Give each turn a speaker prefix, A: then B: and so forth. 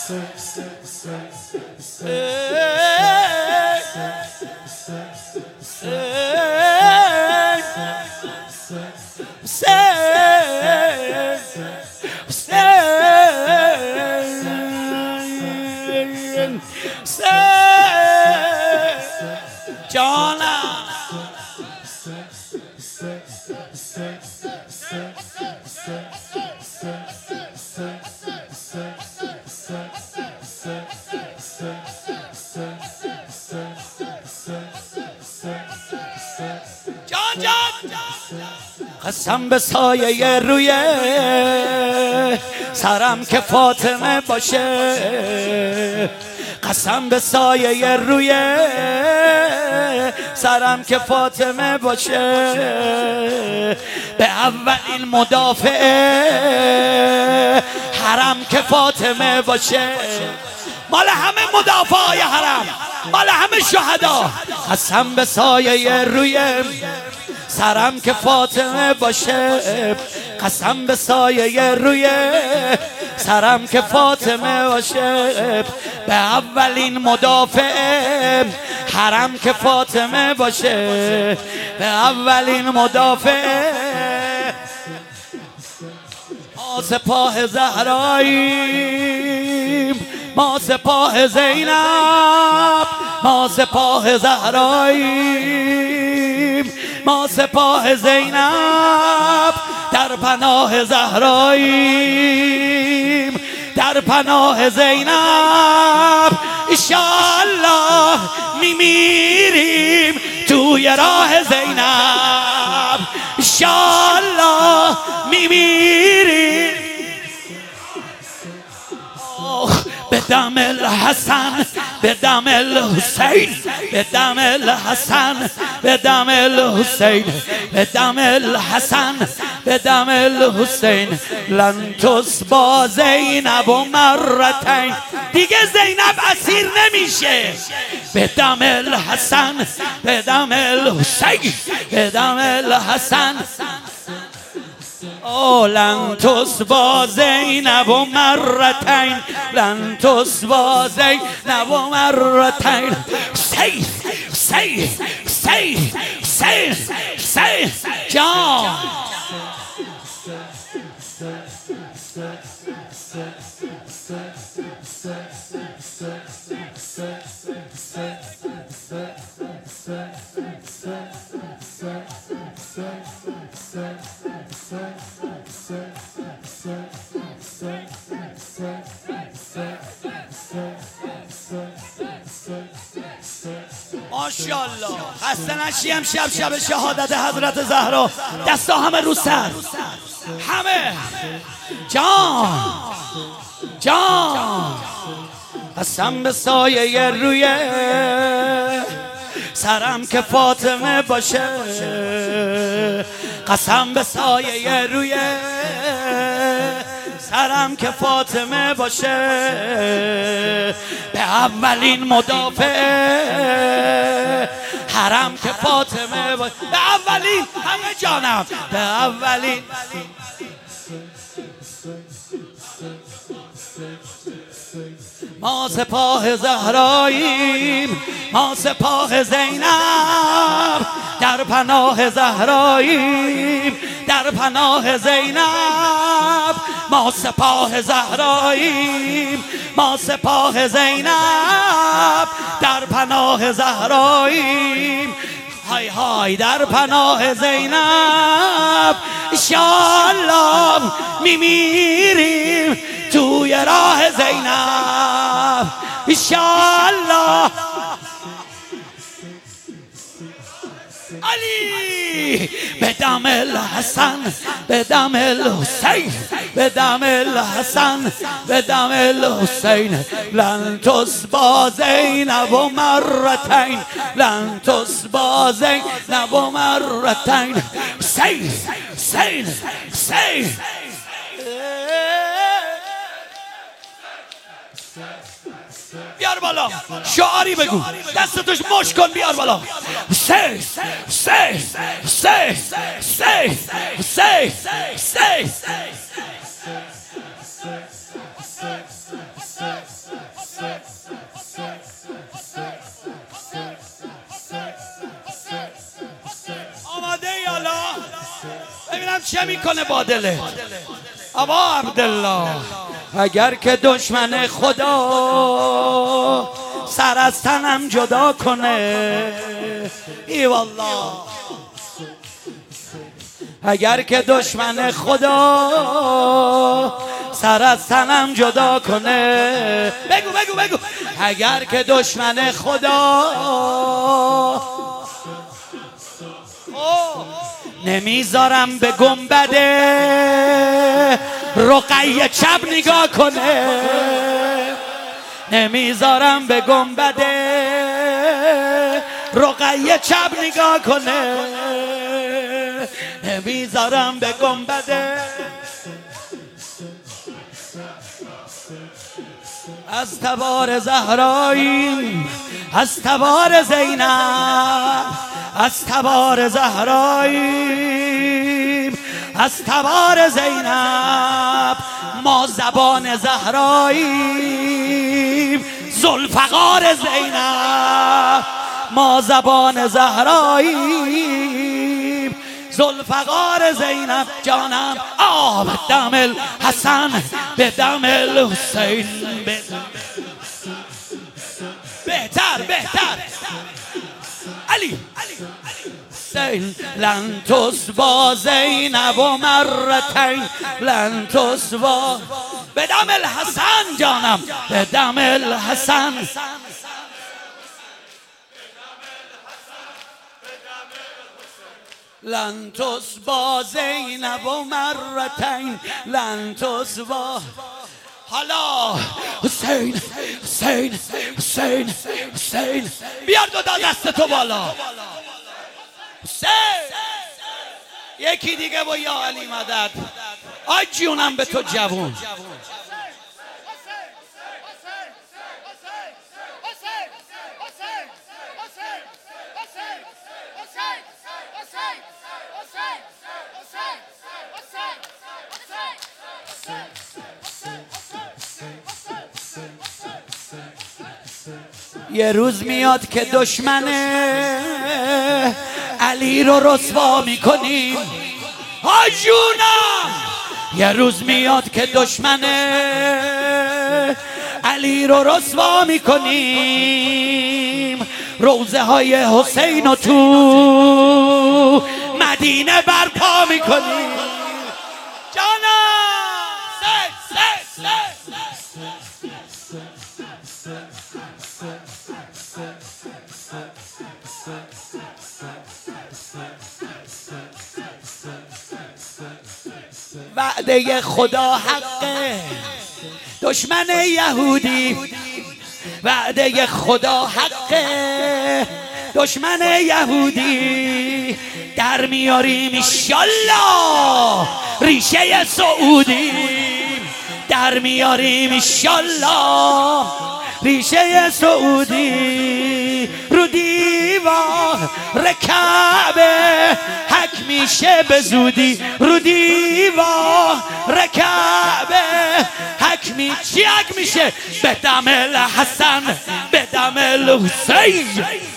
A: قسم به سایه روی سرم که فاطمه باشه، قسم به سایه روی سرم که فاطمه باشه، به اولین مدافع حرم که فاطمه باشه، مال همه مدافعای حرم، مال همه شهدا. قسم به سایه روی سرم که فاطمه باشه، قسم به سایه روی سرم که فاطمه باشه، به اولین مدافع حرم که فاطمه باشه، به اولین مدافع. ما سپاه زهراییم، ما سپاه زینب، ما سپاه زهراییم، ما سپاه زینب، در پناه زهراییم، در پناه زینب. انشاءالله میمیریم توی راه زینب، انشاءالله میمیریم. به دم الحسن، به دم الحسین، به دم الحسن، به دم الحسین، به دم الحسن، به دم الحسین. لن تصبا زینب و مرتین، دیگه زینب اسیر نمیشه. به دم الحسن، به دم الحسین، به دم الحسن. لن تصبا زینب و مرتین، لن تصبا زینب و مرتین. سیف سیف سیف سیف سیف جان. ماشاءالله. خسته نشی امشب شب شهادت حضرت زهرا. دستا همه رو سر، همه جان جان. قسم به سایه روی سرم که فاطمه باشه، قسم به سایه روی سرم که فاطمه باشه، به اولین مدافع حرم که فاطمه باشه، به اولین، همه جانم، به اولین. ما سپاه زهراییم، ما سپاه زینب، در پناه زهراییم، در پناه زینب. ما سپاه زهراییم، ما سپاه زینب، در پناه زهراییم. های های در پناه زینب. انشاءالله میمیریم توی راه زینب، انشاءالله. علی به دم الحسن، به دم الحسین، به دم الحسن، به دم الحسین. لن تصبا زینب و مرتین، لن تصبا زینب و مرتین. سین سین سین. بیار بالا، شعاری بگو، دستتوش مش کن، بیار بالا. سی سی سی سی سی سی. چه میکنه با دلت ابا عبدالله؟ اگر که دشمن خدا سر از تنم جدا کنه، ای والله، اگر که دشمن خدا سر از تنم جدا کنه، بگو بگو بگو، اگر که دشمن خدا نمیذارم به گنبد رقیه چپ نگاه کنه، نمیذارم به گنبد رقیه چپ نگاه کنه، نمیذارم به گنبد از تبار زهراییم، از تبار زینب، از تبار زهراییم، از تبار زینب، ما زبان زهراییم، ذوالفقار زینب، ما زبان زهراییم، ذوالفقار زینب جانم. آب دم الحسن به دم الحسین، بهتر بهتر علی حسین، لن تصبا زینب و مرتین، لن تصبا به دم الحسن جانم، به دم الحسن، لن تصبا زینب و مرتین، لن تصبا. حالا حسین حسین حسین حسین، بیار دو دست تو بالا حسین، یکی دیگه با یا علی مدد. آی جونم به تو جوون. یه روز میاد که دشمن علی رو رسوا میکنیم، ها جونم. یه روز میاد که دشمن علی رو رسوا میکنیم، روزه های حسین رو تو مدینه برپا میکنیم جانم. وعده خدا حقه دشمن یهودی، وعده خدا حقه دشمن یهودی، در میاریم انشالله ریشه سعودی، در میاریم انشالله ریشه سعودی، رو دیوار کعبه حک میشه به زودی، رو دیوار کعبه حک میشه به دم الحسن به دم الحسین.